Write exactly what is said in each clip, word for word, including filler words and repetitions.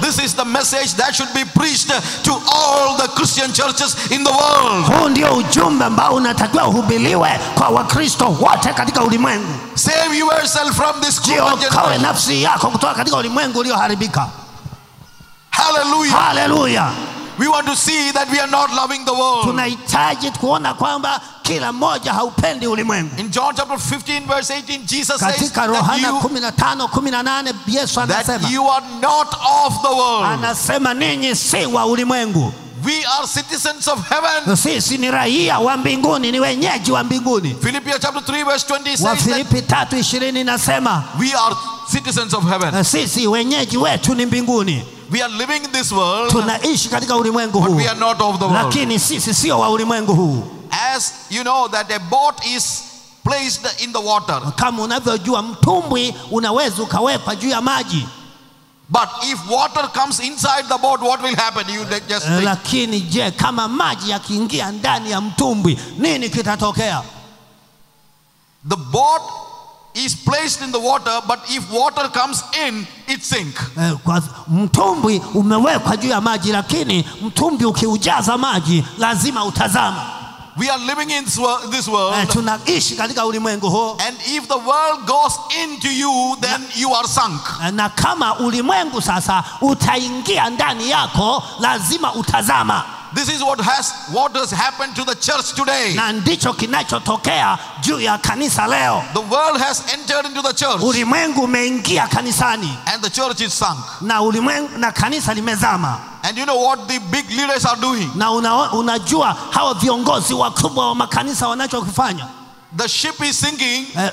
this is the message that should be preached to all the Christian churches in the world. Huu ndio ujumbe ambao unatakiwa uhubiriwe kwa Wakristo wote katika ulimwengu. Save yourself from this crooked generation. Nafsi yako kutoka katika ulimwengu ulioharibika. Hallelujah. Hallelujah. We want to see that we are not loving the world. Tunahitaji kuona kwamba kila mmoja haupendi ulimwengu. In John chapter fifteen verse eighteen, Jesus says katika Yohana kumi na tano kumi na nane Yesu anasema that you are not of the world. Anasema ninyi si wa ulimwengu. We are citizens of heaven. Sisi ni raia wa mbinguni, ni wenyeji wa mbinguni. Philippians chapter three verse twenty says Filipi tatu ishirini nasema we are citizens of heaven. Sisi wenyeji wetu ni mbinguni. We are living in this world. Tunaishi katika ulimwengu huu. But we are not of the world. Lakini sisi sio wa ulimwengu huu. As you know that a boat is placed in the water. Kama unavyojua mtumbwi unaweza ukawekwa juu ya maji. But if water comes inside the boat, what will happen? You just think. Lakini je, kama maji yakiingia ndani ya mtumbwi, nini kitatokea? The boat is placed in the water, but if water comes in, it sink. Kwa mtumbwi umewekwa juu ya maji, lakini mtumbwi ukiujaza maji lazima utazama. We are living in this world. Tunaishi katika ulimwengu huu. And if the world goes into you, then you are sunk. Na kama ulimwengu sasa utaingia ndani yako, lazima utazama. This is what has what has happened to the church today. Na ndicho kinachotokea juu ya kanisa leo. The world has entered into the church. Ulimwengu umeingia kanisani. And the church is sunk. Na ulimwengu na kanisa limezama. And you know what the big leaders are doing? Na una, unajua hawa viongozi wakubwa wa makanisa wanachokifanya? The ship is sinking. Eh,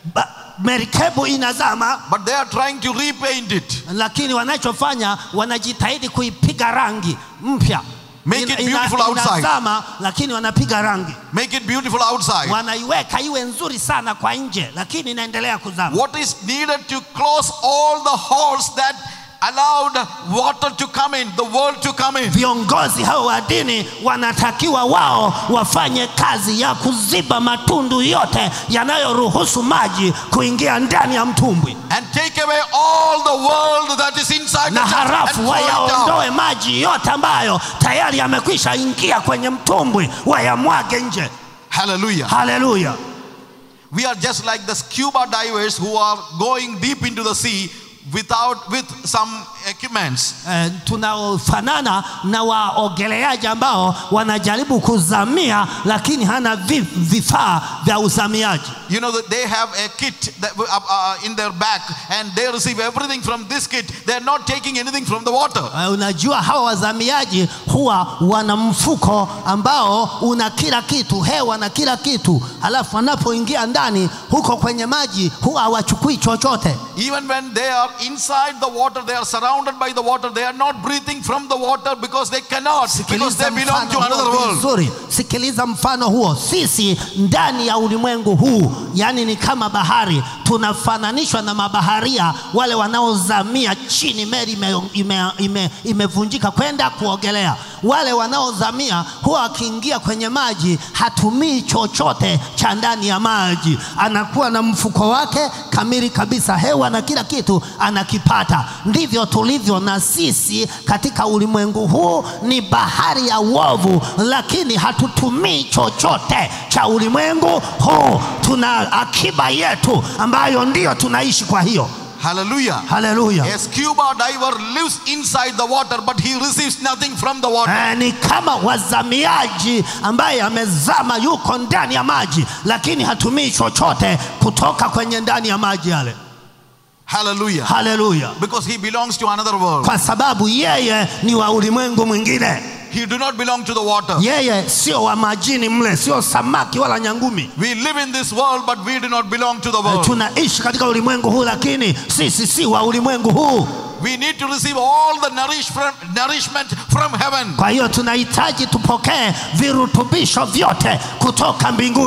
merikebu inazama, but they are trying to repaint it. Lakini wanachofanya wanajitahidi kuipiga rangi mpya. Make it beautiful outside. Inazama, lakini wanapiga rangi. Make it beautiful outside. Wanaiweka iwe nzuri sana kwa nje, lakini inaendelea kuzama. What is needed to close all the holes that allowed water to come in, the world to come in? Viongozi hao wa dini wanatakiwa wao wafanye kazi ya kuziba matundu yote yanayoruhusu maji kuingia ndani ya mtumbwi. And take away all the world that is inside na the harafu wayaondoe maji yote ambayo tayari yamekwisha ingia kwenye mtumbwi, wayamwage nje. Hallelujah. Hallelujah. We are just like the scuba divers who are going deep into the sea without with some equipments. Uh, tunaofanana na waogeleaji ambao wanajaribu kuzamia lakini hana vifaa vya uzamiaji. You know that they have a kit that, uh, uh, in their back, and they receive everything from this kit. They are not taking anything from the water. Uh, unajua hawa wazamiaji huwa wana mfuko ambao una kila kitu, hewa na kila kitu, alafu wanapoingia ndani huko kwenye maji huwa hawachukui chochote. Even when they are inside the water, they are surrounded by the water, they are not breathing from the water because they cannot, because they belong to another world. Sorry, sikiliza mfano huo. Sisi ndani ya ulimwengu huu, yani ni kama bahari, tunafananishwa na mabaharia wale wanaozamia chini, meli imevunjika ime, ime, ime kwenda kuogelea. Wale wanaozamia huwa akiingia kwenye maji hatumii chochote cha ndani ya maji, anakuwa na mfuko wake kamili kabisa, hewa na kila kitu anakipata. Ndivyo tulivyo na sisi katika ulimwengu huu, ni bahari ya uovu, lakini hatutumii chochote cha ulimwengu huu. Tuna akiba yetu ambayo ndio tunaishi kwa hiyo. Hallelujah. Hallelujah. A scuba diver lives inside the water, but he receives nothing from the water. Eh, ni kama wazamiaji ambaye amezama yuko ndani ya maji, lakini hatumii chochote kutoka kwenye ndani ya maji yale. Hallelujah. Hallelujah. Because he belongs to another world. Kwa sababu yeye ni wa ulimwengu mwingine. He do not belong to the water. Yeye sio wa majini mle, sio samaki wala nyangumi. We live in this world, but we do not belong to the world. Tunaishi katika ulimwengu huu, lakini sisi si wa ulimwengu huu. We need to receive all the nourishment from heaven. Kwa hiyo tunahitaji tupokee virutubisho vyote kutoka mbinguni.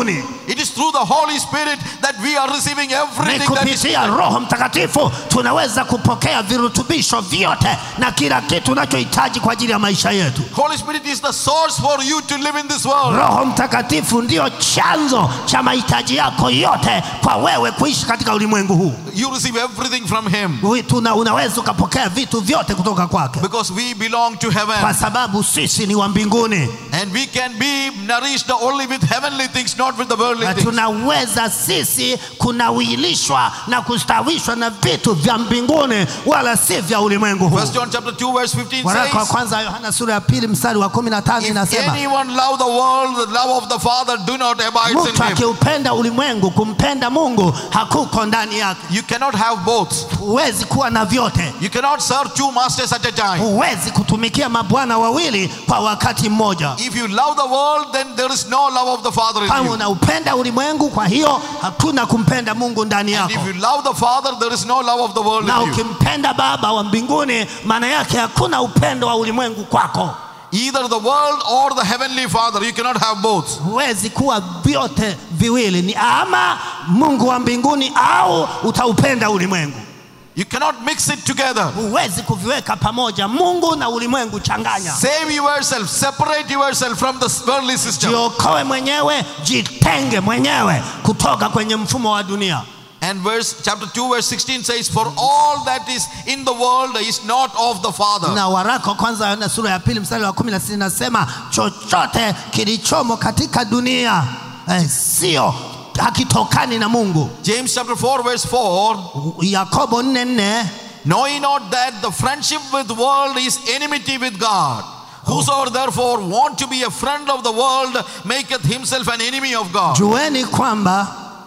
It is through the Holy Spirit that we are receiving everything that is. Kupitia Roho Mtakatifu tunaweza kupokea virutubisho vyote na kila kitu tunachohitaji kwa ajili ya maisha yetu. Holy Spirit is the source for you to live in this world. Roho Mtakatifu ndio chanzo cha mahitaji yako yote kwa wewe kuishi katika ulimwengu huu. You receive everything from him. Tuna unaweza kupokea vitu vyote kutoka kwake. Because we belong to heaven. Kwa sababu sisi ni wa mbinguni. And we can be nourished only with heavenly things, not with the worldly things. Tunaweza sisi kunawilishwa na kustawishwa na vitu vya mbinguni wala si vya ulimwengu huu. First John chapter two verse fifteen Waraka wa says, kwanza Yohana sura ya pili mstari wa kumi na tano inasema, if anyone love the world, the love of the Father do not abide in mtu him. akiupenda ulimwengu, kumpenda Mungu hakuko ndani yake. You cannot have both. Huwezi kuwa na vyote. You cannot serve two masters at a time. Huwezi kutumikia mabwana wawili kwa wakati mmoja. If you love the world, then there is no love of the Father in Kama you. unaupenda ulimwengu, kwa hiyo hakuna kumpenda Mungu ndani And yako. if you love the Father, there is no love of the world Na in you. ukimpenda Baba wa mbinguni, maana yake hakuna upendo wa ulimwengu kwako. Either the world or the heavenly Father. You cannot have both. Huwezi kuwa vyote viwili. Ni ama Mungu wa mbinguni au utaupenda ulimwengu. You cannot mix it together. Huwezi kuviweka pamoja Mungu na ulimwengu, changanya. Save yourself, separate yourself from the worldly system. Jiokoe mwenyewe, jitenge mwenyewe kutoka kwenye mfumo wa dunia. And verse chapter two verse sixteen says, for all that is in the world is not of the Father. Na waraka kwanza Yohana sura ya pili mstari wa kumi na sita nasema, chochote kilichomo katika dunia eh, sio hakitokani na Mungu. James chapter four verse four, Yakobo nne nne, know ye not that the friendship with the world is enmity with God? Whosoever therefore want to be a friend of the world maketh himself an enemy of God. Jueni kwamba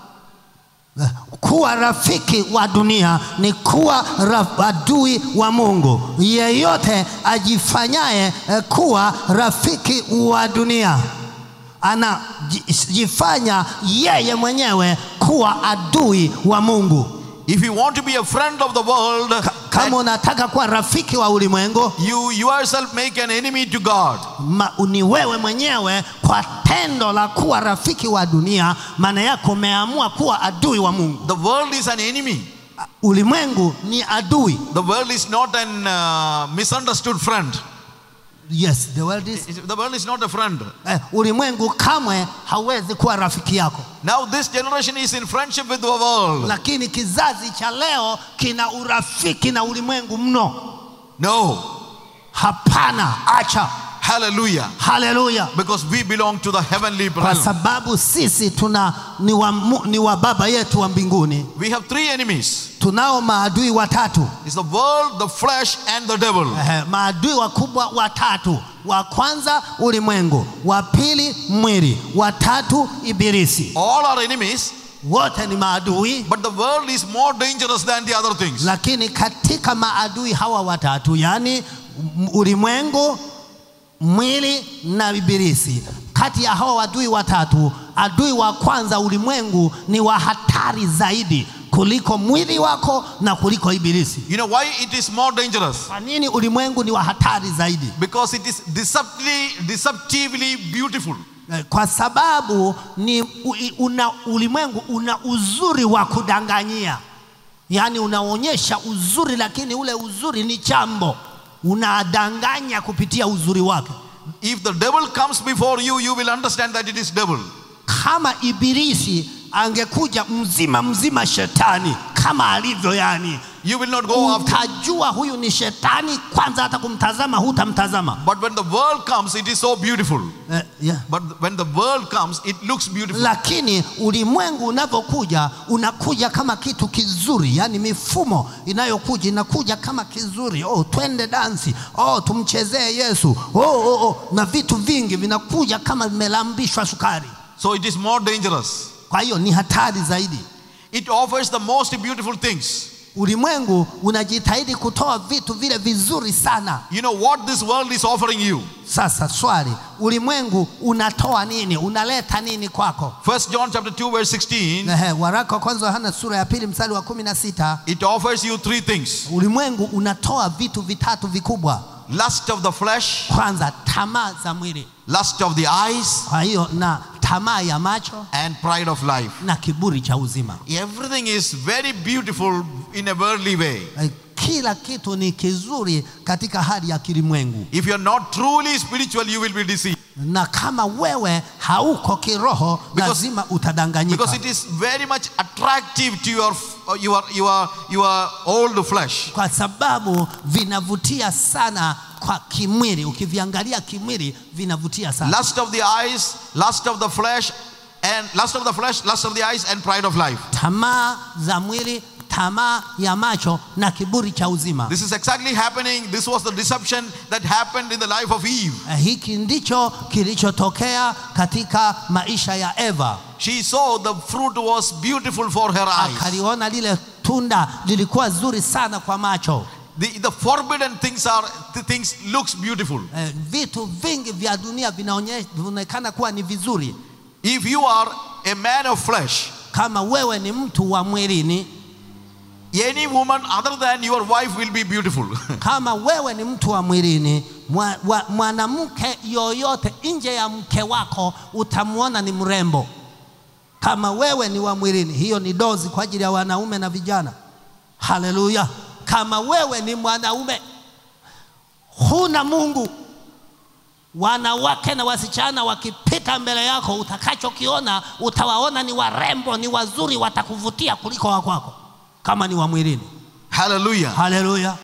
kuwa rafiki wa dunia ni kuwa adui wa Mungu. Yeyote ajifanyaye kuwa rafiki wa dunia anajifanya yeye mwenyewe kuwa adui wa Mungu. If you want to be a friend of the world, kama unataka kuwa rafiki wa ulimwengu, you yourself make an enemy to God. Ni wewe mwenyewe kwa tendo la kuwa rafiki wa dunia, maana yako umeamua kuwa adui wa Mungu. The world is an enemy. Ulimwengu ni adui. The world is not an uh, misunderstood friend. Yes, the world is the world is not a friend. Eh, ulimwengu kamwe hawezi kuwa rafiki yako. Now this generation is in friendship with the world. Lakini kizazi cha leo kina urafiki na ulimwengu mno. No. Hapana, acha. Hallelujah. Hallelujah. Because we belong to the heavenly realm. Kwa sababu sisi tuna ni wa, ni wa baba yetu wa mbinguni. We have three enemies. Tunao maadui watatu. It's the world, the flesh and the devil. Eh, maadui wakubwa watatu. Wa kwanza ulimwengu, wa pili mwili, wa tatu ibilisi. All are enemies. Wote ni maadui. But the world is more dangerous than the other things. Lakini katika maadui hawa watatu, yani ulimwengu, mwili na ibilisi, kati ya hawa adui watatu, adui wa kwanza ulimwengu ni wa hatari zaidi kuliko mwili wako na kuliko ibilisi. You know why it is more dangerous? Kwa nini ulimwengu ni wa hatari zaidi? Because it is deceptively, deceptively beautiful. Kwa sababu ni una, ulimwengu una uzuri wa kudanganyia. Yani unaonyesha uzuri, lakini ule uzuri ni chambo. Unadanganya kupitia uzuri wake. If the devil comes before you, you will understand that it is devil. Kama ibilisi angekuja mzima mzima shetani kama alivyo, yani you will not go after. Utajua huyu ni shetani kwanza, hata kumtazama hutamtazama. But when the world comes, it is so beautiful. Uh, yeah. But when the world comes, it looks beautiful. Lakini ulimwengu unapokuja, unakuja kama kitu kizuri, yani mifumo inayokuja inakuja kama kizuri. Oh, twende dansi. Oh, tumchezee Yesu. Oh, oh, oh. Na vitu vingi vinakuja kama vimelambishwa sukari. So it is more dangerous. Kwa hiyo ni hatari zaidi. It offers the most beautiful things. Ulimwengu unajitahidi kutoa vitu vile vizuri sana. You know what this world is offering you? Sasa swali, ulimwengu unatoa nini? Unaleta nini kwako? First John chapter two verse sixteen. Ehe, waraka kwanza Yohana sura ya pili mstari wa kumi na sita. It offers you three things. Ulimwengu unatoa vitu vitatu vikubwa. Lust of the flesh. Kwanza tamaa za mwili. Lust of the eyes. Kwa hiyo na tamaa ya macho and pride of life. na kiburi cha uzima. Everything is very beautiful in a worldly way. Kila kitu ni kizuri katika hali ya kilimwengu. If you are not truly spiritual, you will be deceived. Na kama wewe hauko kiroho, lazima utadanganyika. Because it is very much attractive to your your your your old flesh. Kwa sababu vinavutia sana kwa kimwili. Ukiviangalia kimwili vinavutia sana. Lust of the eyes, lust of the flesh, and lust of the flesh, lust of the eyes, and pride of life. Tamaa za mwili, tamaa ya macho na kiburi cha uzima. This is exactly happening. This was the deception that happened in the life of Eve. Hiki ndicho kilichotokea katika maisha ya Eva. She saw the fruit was beautiful for her eyes. Akaliona lile tunda lilikuwa zuri sana kwa macho. The, the forbidden things are the things looks beautiful. Eh, vitu vingi vya dunia vinaonekana kuwa ni vizuri. If you are a man of flesh, kama wewe ni mtu wa mwilini, any woman other than your wife will be beautiful. Kama wewe ni mtu wa mwilini, mwanamke yoyote nje ya mke wako utamuona ni mrembo. Kama wewe ni wa mwilini, hiyo ni dozi kwa ajili ya wanaume na vijana. Haleluya. Kama wewe ni mwanaume huna Mungu, wanawake na wasichana wakipita mbele yako, utakachokiona utawaona ni warembo, ni wazuri, watakuvutia kuliko wa kwako kama ni wa mwilini. Hallelujah. Hallelujah.